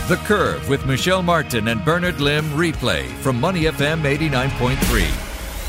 The Curve with Michelle Martin and Bernard Lim replay from Money FM 89.3.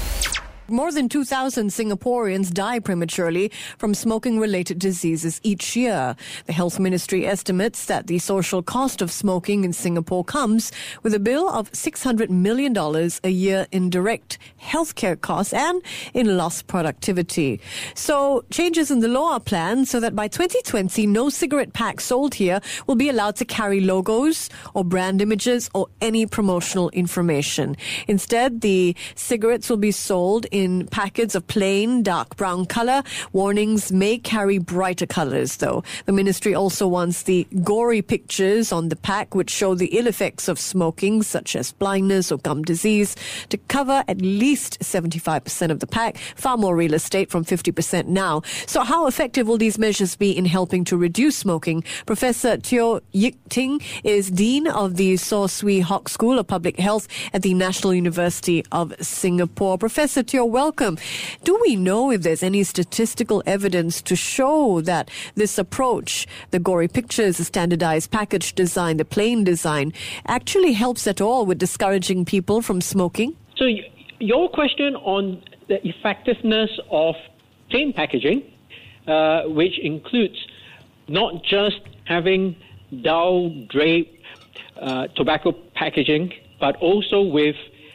More than 2,000 Singaporeans die prematurely from smoking-related diseases each year. The Health Ministry estimates that the social cost of smoking in Singapore comes with a bill of $600 million a year in direct healthcare costs and in lost productivity. So changes in the law are planned so that by 2020, no cigarette pack sold here will be allowed to carry logos or brand images or any promotional information. Instead, the cigarettes will be sold in packets of plain dark brown color. Warnings may carry brighter colors, though. The ministry also wants the gory pictures on the pack, which show the ill effects of smoking, such as blindness or gum disease, to cover at least 75% of the pack, far more real estate from 50% now. So how effective will these measures be in helping to reduce smoking? Professor Teo Yik Ting is Dean of the Saw Swee Hock School of Public Health at the National University of Singapore. Professor Teo, welcome. Do we know if there's any statistical evidence to show that this approach, the gory pictures, the standardized package design, the plain design, actually helps at all with discouraging people from smoking? So your question on the effectiveness of plain packaging, which includes not just having dull-draped tobacco packaging, but also with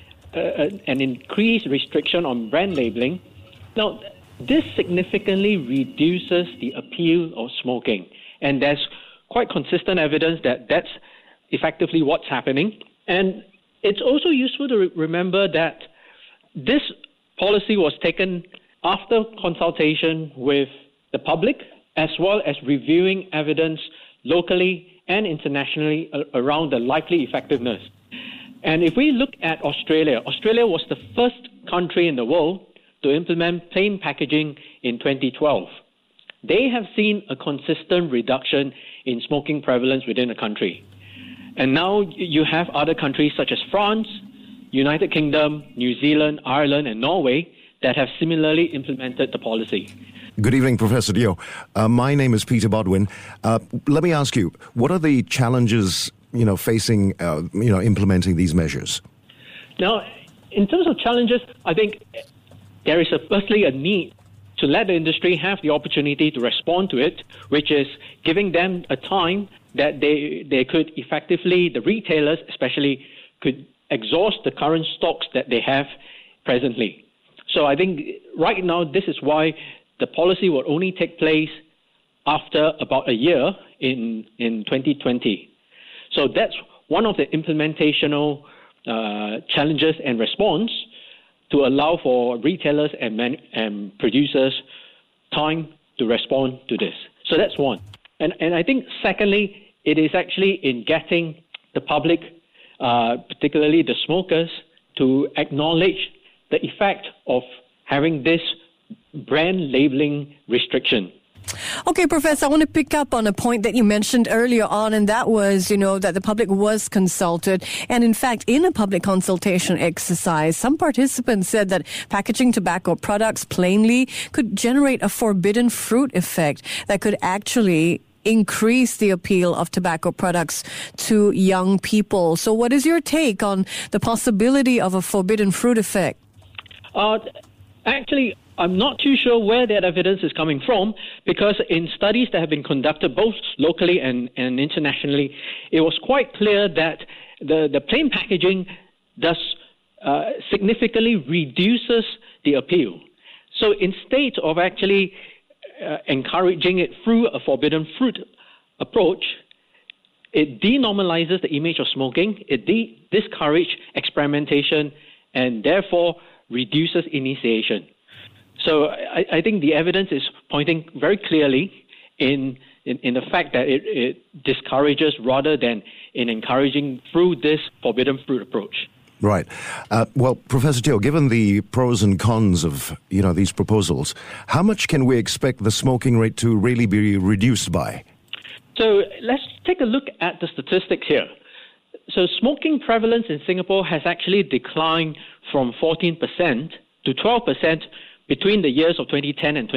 an increased restriction on brand labeling. Now, this significantly reduces the appeal of smoking, and there's quite consistent evidence that that's effectively what's happening. And it's also useful to remember that this policy was taken after consultation with the public, as well as reviewing evidence locally and internationally around the likely effectiveness. And if we look at Australia was the first country in the world to implement plain packaging in 2012. They have seen a consistent reduction in smoking prevalence within the country. And now you have other countries such as France, United Kingdom, New Zealand, Ireland, and Norway that have similarly implemented the policy. Good evening, Professor Teo. My name is Peter Bodwin. Let me ask you, what are the challenges facing, implementing these measures? Now, in terms of challenges, I think there is firstly a need to let the industry have the opportunity to respond to it, which is giving them a time that they could effectively, the retailers especially, could exhaust the current stocks that they have presently. So I think right now this is why the policy will only take place after about a year in 2020. So that's one of the implementational challenges and response to allow for retailers and producers time to respond to this. So that's one. And I think secondly, it is actually in getting the public, particularly the smokers, to acknowledge the effect of having this brand labeling restriction. Okay, Professor, I want to pick up on a point that you mentioned earlier on, and that was, that the public was consulted. And in fact, in a public consultation exercise, some participants said that packaging tobacco products plainly could generate a forbidden fruit effect that could actually increase the appeal of tobacco products to young people. So what is your take on the possibility of a forbidden fruit effect? Actually, I'm not too sure where that evidence is coming from, because in studies that have been conducted both locally and internationally, it was quite clear that the plain packaging does significantly reduces the appeal. So instead of actually encouraging it through a forbidden fruit approach, it denormalizes the image of smoking, it discourages experimentation, and therefore reduces initiation. So I think the evidence is pointing very clearly in the fact that it discourages rather than in encouraging through this forbidden fruit approach. Right. Well, Professor Teo, given the pros and cons of these proposals, how much can we expect the smoking rate to really be reduced by? So let's take a look at the statistics here. So smoking prevalence in Singapore has actually declined from 14% to 12% between the years of 2010 and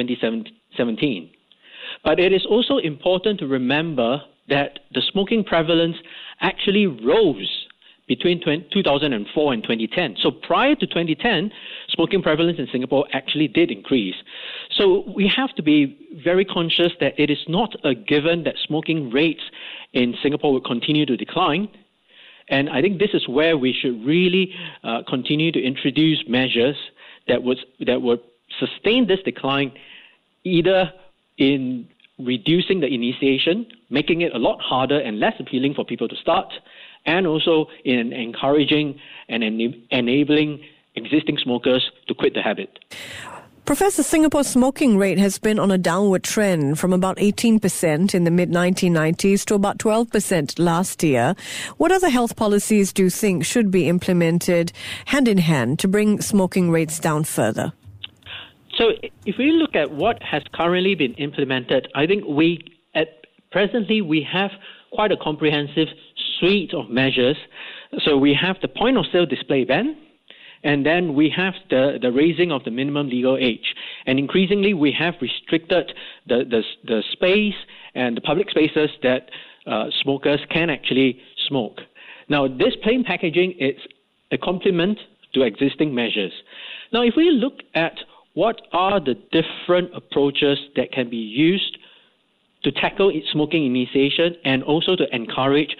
2017. But it is also important to remember that the smoking prevalence actually rose between 2004 and 2010. So prior to 2010, smoking prevalence in Singapore actually did increase. So we have to be very conscious that it is not a given that smoking rates in Singapore will continue to decline. And I think this is where we should really continue to introduce measures that would sustain this decline, either in reducing the initiation, making it a lot harder and less appealing for people to start, and also in encouraging and enabling existing smokers to quit the habit. Professor, Singapore's smoking rate has been on a downward trend from about 18% in the mid-1990s to about 12% last year. What other health policies do you think should be implemented hand in hand to bring smoking rates down further? So if we look at what has currently been implemented, I think presently we have quite a comprehensive suite of measures. So we have the point of sale display ban, and then we have the raising of the minimum legal age. And increasingly, we have restricted the space and the public spaces that smokers can actually smoke. Now, this plain packaging is a complement to existing measures. Now, if we look at what are the different approaches that can be used to tackle smoking initiation and also to encourage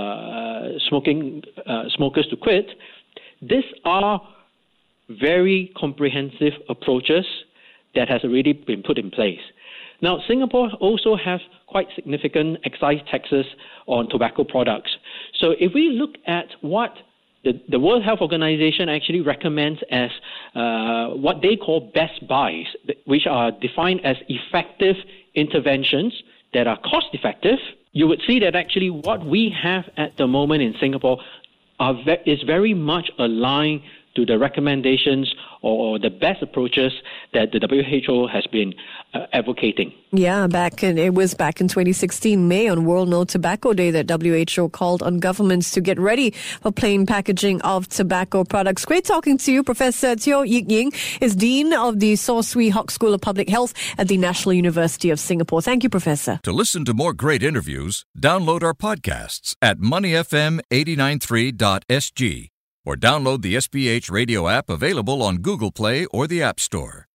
smokers to quit, these are very comprehensive approaches that has already been put in place. Now, Singapore also has quite significant excise taxes on tobacco products. So if we look at what the World Health Organization actually recommends as what they call best buys, which are defined as effective interventions that are cost-effective, you would see that actually what we have at the moment in Singapore is very much aligned to the recommendations or the best approaches that the WHO has been advocating. Yeah, it was back in 2016, May, on World No Tobacco Day, that WHO called on governments to get ready for plain packaging of tobacco products. Great talking to you. Professor Teo Yik Ying is Dean of the Saw Swee Hock School of Public Health at the National University of Singapore. Thank you, Professor. To listen to more great interviews, download our podcasts at moneyfm893.sg or download the SPH radio app available on Google Play or the App Store.